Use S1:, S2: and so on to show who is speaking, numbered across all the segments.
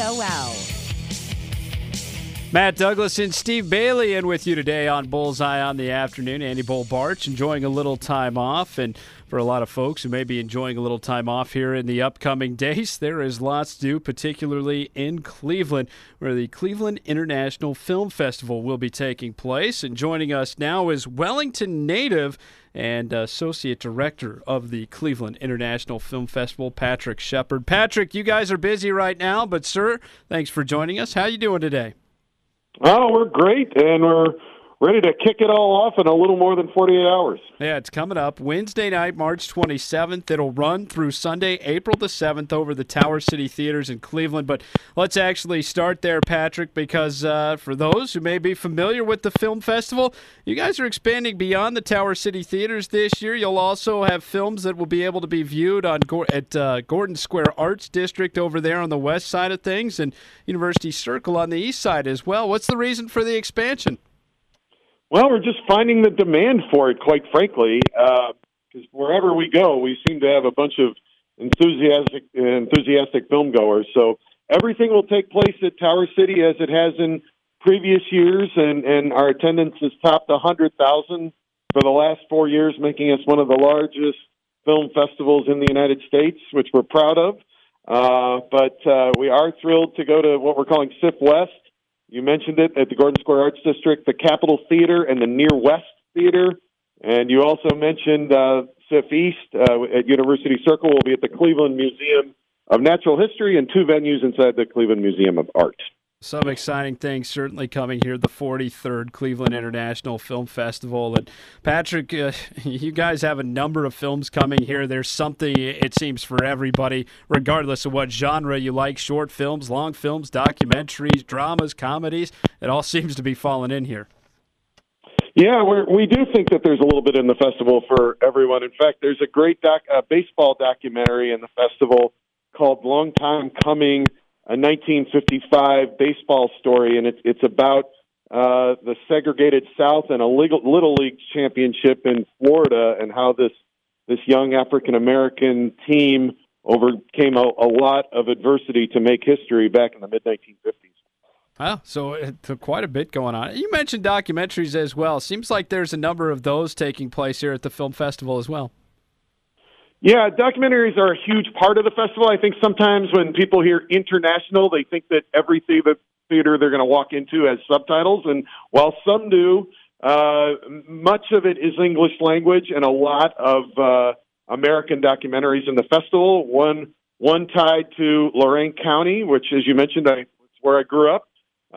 S1: KSOL.
S2: Matt Douglas and Steve Bailey in with you today on Bullseye on the Afternoon. Andy Bolbarch enjoying a little time off, and for a lot of folks who may be enjoying a little time off here in the upcoming days, there is lots to do, particularly in Cleveland, where the Cleveland International Film Festival will be taking place. And joining us now is Wellington native and Associate Director of the Cleveland International Film Festival, Patrick Shepard. Patrick, you guys are busy right now, but sir, thanks for joining us. How you doing today?
S3: Oh, we're great, and we're ready to kick it all off in a little more than 48 hours.
S2: Yeah, it's coming up Wednesday night, March 27th. It'll run through Sunday, April the 7th over the Tower City Theaters in Cleveland. But let's actually start there, Patrick, because for those who may be familiar with the film festival, you guys are expanding beyond the Tower City Theaters this year. You'll also have films that will be able to be viewed at Gordon Square Arts District over there on the west side of things and University Circle on the east side as well. What's the reason for the expansion?
S3: Well, we're just finding the demand for it, quite frankly, because wherever we go, we seem to have a bunch of enthusiastic film goers. So everything will take place at Tower City as it has in previous years, and our attendance has topped 100,000 for the last 4 years, making us one of the largest film festivals in the United States, which we're proud of. But we are thrilled to go to what we're calling SIF West. You mentioned it at the Gordon Square Arts District, the Capitol Theater, and the Near West Theater. And you also mentioned SIF East at University Circle will be at the Cleveland Museum of Natural History and 2 venues inside the Cleveland Museum of Art.
S2: Some exciting things certainly coming here, the 43rd Cleveland International Film Festival. And Patrick, you guys have a number of films coming here. There's something, it seems, for everybody, regardless of what genre you like, short films, long films, documentaries, dramas, comedies. It all seems to be falling in here.
S3: Yeah, we do think that there's a little bit in the festival for everyone. In fact, there's a great baseball documentary in the festival called Long Time Coming, a 1955 baseball story, and it's about the segregated South and a Little League championship in Florida and how this young African-American team overcame a lot of adversity to make history back in the mid-1950s.
S2: Wow, so quite a bit going on. You mentioned documentaries as well. Seems like there's a number of those taking place here at the film festival as well.
S3: Yeah, documentaries are a huge part of the festival. I think sometimes when people hear international, they think that every theater they're going to walk into has subtitles. And while some do, much of it is English language and a lot of American documentaries in the festival. One tied to Lorain County, which, as you mentioned, it's where I grew up.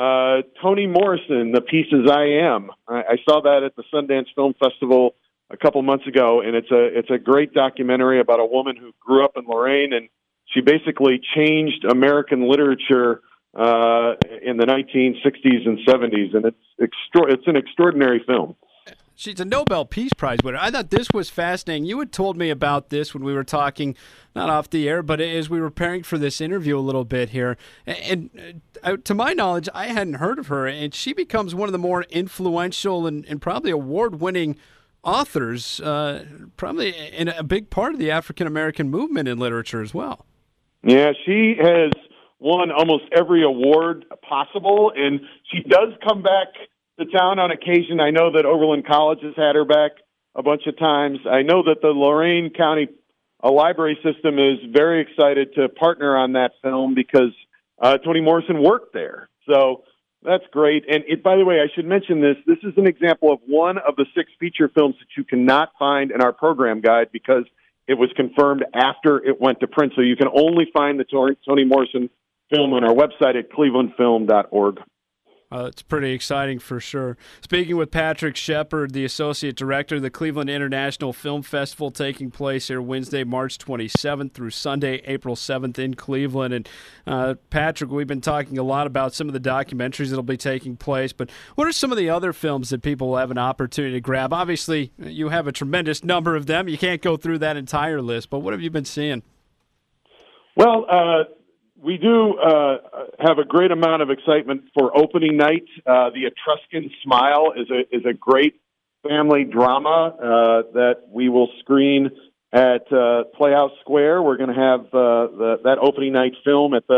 S3: Toni Morrison, The Pieces I Am. I saw that at the Sundance Film Festival a couple months ago, and it's a great documentary about a woman who grew up in Lorain, and she basically changed American literature in the 1960s and 70s, and it's an extraordinary film.
S2: She's a Nobel Peace Prize winner. I thought this was fascinating. You had told me about this when we were talking, not off the air, but as we were preparing for this interview a little bit here. And to my knowledge, I hadn't heard of her, and she becomes one of the more influential and probably award-winning authors, probably in a big part of the African-American movement in literature as well.
S3: Yeah, she has won almost every award possible, and she does come back to town on occasion. I know that Oberlin College has had her back a bunch of times. I know that the Lorain County library system is very excited to partner on that film because Toni Morrison worked there. So that's great. And by the way, I should mention this. This is an example of one of the 6 feature films that you cannot find in our program guide because it was confirmed after it went to print. So you can only find the Toni Morrison film on our website at clevelandfilm.org.
S2: It's pretty exciting for sure. Speaking with Patrick Shepard, the Associate Director of the Cleveland International Film Festival, taking place here Wednesday, March 27th through Sunday, April 7th in Cleveland. And Patrick, we've been talking a lot about some of the documentaries that will be taking place, but what are some of the other films that people will have an opportunity to grab? Obviously, you have a tremendous number of them. You can't go through that entire list, but what have you been seeing?
S3: Well, we do have a great amount of excitement for opening night. The Etruscan Smile is a great family drama that we will screen at Playhouse Square. We're going to have that opening night film at the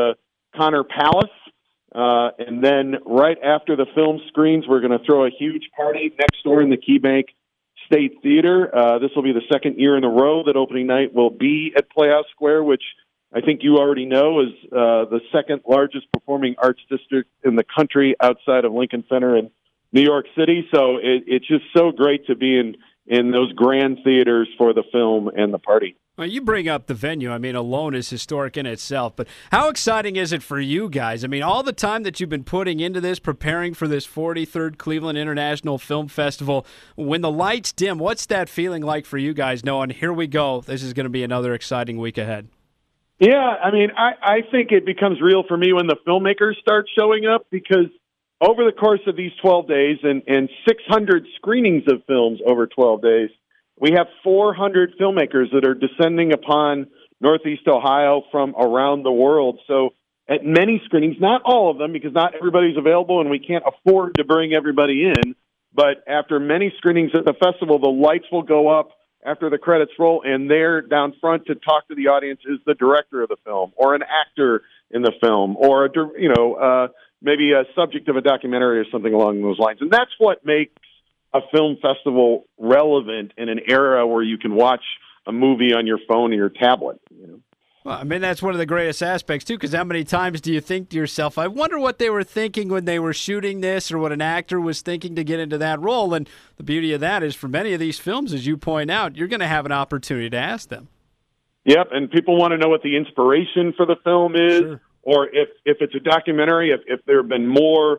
S3: Connor Palace. And then right after the film screens, we're going to throw a huge party next door in the KeyBank State Theater. This will be the second year in a row that opening night will be at Playhouse Square, which I think you already know is the second largest performing arts district in the country outside of Lincoln Center in New York City. So it's just so great to be in those grand theaters for the film and the party.
S2: Well, you bring up the venue. I mean, alone is historic in itself. But how exciting is it for you guys? I mean, all the time that you've been putting into this, preparing for this 43rd Cleveland International Film Festival, when the lights dim, what's that feeling like for you guys knowing, here we go, this is going to be another exciting week ahead?
S3: Yeah, I mean, I think it becomes real for me when the filmmakers start showing up, because over the course of these 12 days and 600 screenings of films over 12 days, we have 400 filmmakers that are descending upon Northeast Ohio from around the world. So at many screenings, not all of them, because not everybody's available and we can't afford to bring everybody in, but after many screenings at the festival, the lights will go up after the credits roll, and there down front to talk to the audience is the director of the film or an actor in the film or, maybe a subject of a documentary or something along those lines. And that's what makes a film festival relevant in an era where you can watch a movie on your phone or your tablet.
S2: Well, I mean, that's one of the greatest aspects, too, because how many times do you think to yourself, I wonder what they were thinking when they were shooting this or what an actor was thinking to get into that role? And the beauty of that is for many of these films, as you point out, you're going to have an opportunity to ask them.
S3: Yep, and people want to know what the inspiration for the film is, sure. Or if it's a documentary, if there have been more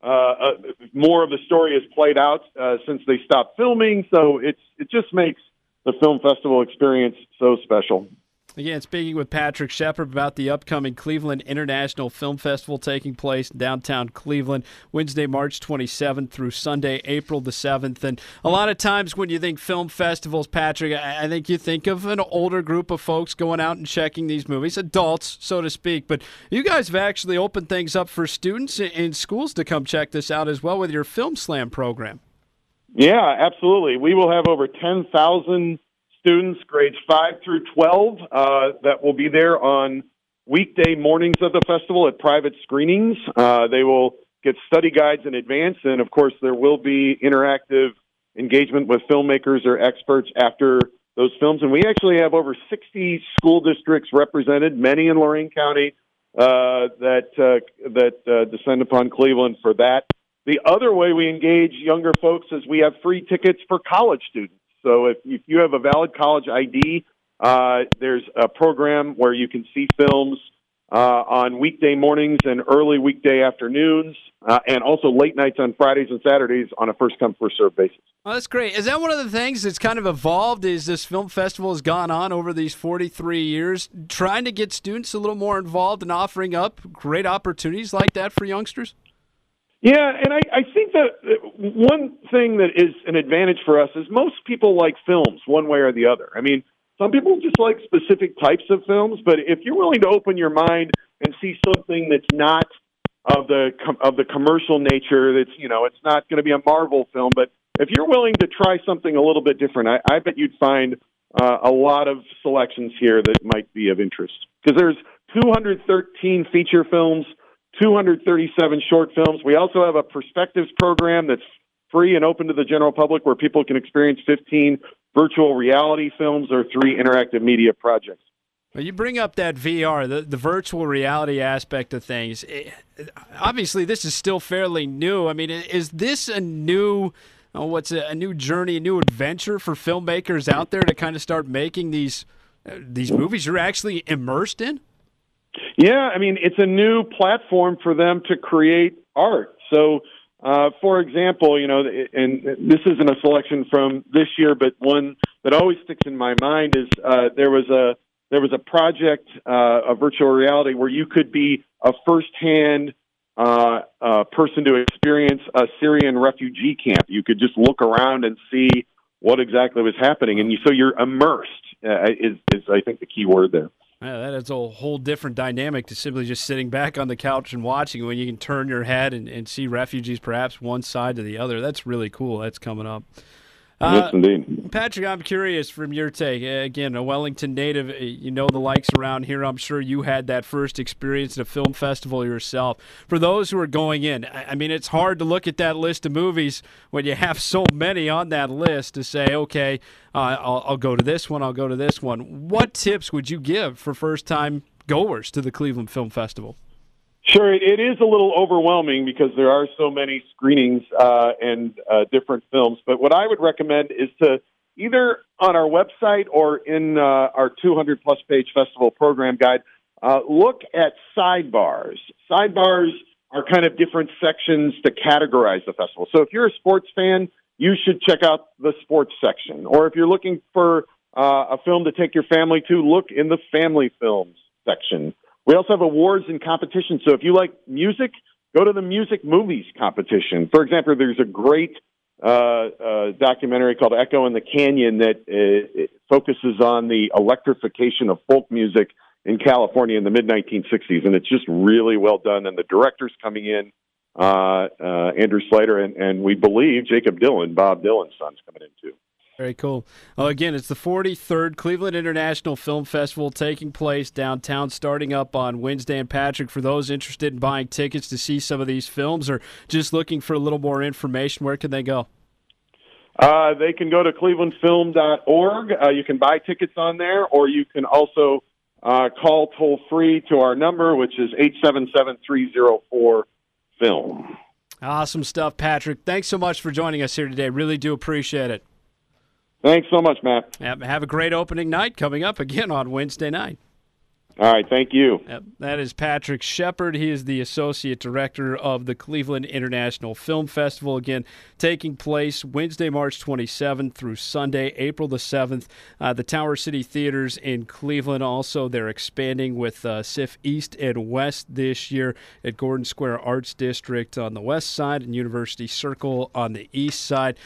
S3: of the story has played out since they stopped filming. So it just makes the film festival experience so special.
S2: Again, speaking with Patrick Shepard about the upcoming Cleveland International Film Festival taking place in downtown Cleveland, Wednesday, March 27th through Sunday, April the 7th. And a lot of times when you think film festivals, Patrick, I think you think of an older group of folks going out and checking these movies, adults, so to speak. But you guys have actually opened things up for students in schools to come check this out as well with your Film Slam program.
S3: Yeah, absolutely. We will have over 10,000 students, grades 5 through 12, that will be there on weekday mornings of the festival at private screenings. They will get study guides in advance, and of course there will be interactive engagement with filmmakers or experts after those films. And we actually have over 60 school districts represented, many in Lorain County, that descend upon Cleveland for that. The other way we engage younger folks is we have free tickets for college students. So if you have a valid college ID, there's a program where you can see films on weekday mornings and early weekday afternoons, and also late nights on Fridays and Saturdays on a first-come, first-served basis.
S2: Oh, that's great. Is that one of the things that's kind of evolved as this film festival has gone on over these 43 years, trying to get students a little more involved and offering up great opportunities like that for youngsters?
S3: Yeah, and I think that one thing that is an advantage for us is most people like films one way or the other. I mean, some people just like specific types of films, but if you're willing to open your mind and see something that's not of the commercial nature, that's, it's not going to be a Marvel film, but if you're willing to try something a little bit different, I bet you'd find a lot of selections here that might be of interest. Because there's 213 feature films, 237 short films. We also have a Perspectives program that's free and open to the general public where people can experience 15 virtual reality films or 3 interactive media projects.
S2: Well, you bring up that VR, the virtual reality aspect of things. Obviously, this is still fairly new. I mean, is this a new new journey, a new adventure for filmmakers out there to kind of start making these movies you're actually immersed in?
S3: Yeah, I mean, it's a new platform for them to create art. So, for example, and this isn't a selection from this year, but one that always sticks in my mind is there was a project, a virtual reality, where you could be a firsthand person to experience a Syrian refugee camp. You could just look around and see what exactly was happening, and so you're immersed. Is I think the key word there.
S2: Yeah, that is a whole different dynamic to simply just sitting back on the couch and watching, when you can turn your head and see refugees perhaps one side to the other. That's really cool. That's coming up.
S3: Yes, indeed.
S2: Patrick, I'm curious from your take. Again, a Wellington native, you know the likes around here. I'm sure you had that first experience at a film festival yourself. For those who are going in, I mean, it's hard to look at that list of movies when you have so many on that list to say, okay, I'll go to this one, I'll go to this one. What tips would you give for first-time goers to the Cleveland Film Festival?
S3: Sure, it is a little overwhelming because there are so many screenings and different films. But what I would recommend is to either on our website or in our 200-plus page festival program guide, look at sidebars. Sidebars are kind of different sections to categorize the festival. So if you're a sports fan, you should check out the sports section. Or if you're looking for a film to take your family to, look in the family films section. We also have awards and competitions. So if you like music, go to the music movies competition. For example, there's a great documentary called Echo in the Canyon that focuses on the electrification of folk music in California in the mid-1960s. And it's just really well done. And the director's coming in, Andrew Slater, and we believe Jacob Dylan, Bob Dylan's son's coming in too.
S2: Very cool. Well, again, it's the 43rd Cleveland International Film Festival taking place downtown, starting up on Wednesday. And Patrick, for those interested in buying tickets to see some of these films or just looking for a little more information, where can they go?
S3: They can go to clevelandfilm.org. You can buy tickets on there, or you can also call toll-free to our number, which is 877-304-FILM.
S2: Awesome stuff, Patrick. Thanks so much for joining us here today. Really do appreciate it.
S3: Thanks so much, Matt.
S2: Have a great opening night coming up again on Wednesday night.
S3: All right, thank you.
S2: That is Patrick Shepard. He is the Associate Director of the Cleveland International Film Festival. Again, taking place Wednesday, March 27th through Sunday, April the 7th. The Tower City Theaters in Cleveland. Also, they're expanding with SIF East and West this year at Gordon Square Arts District on the west side and University Circle on the east side.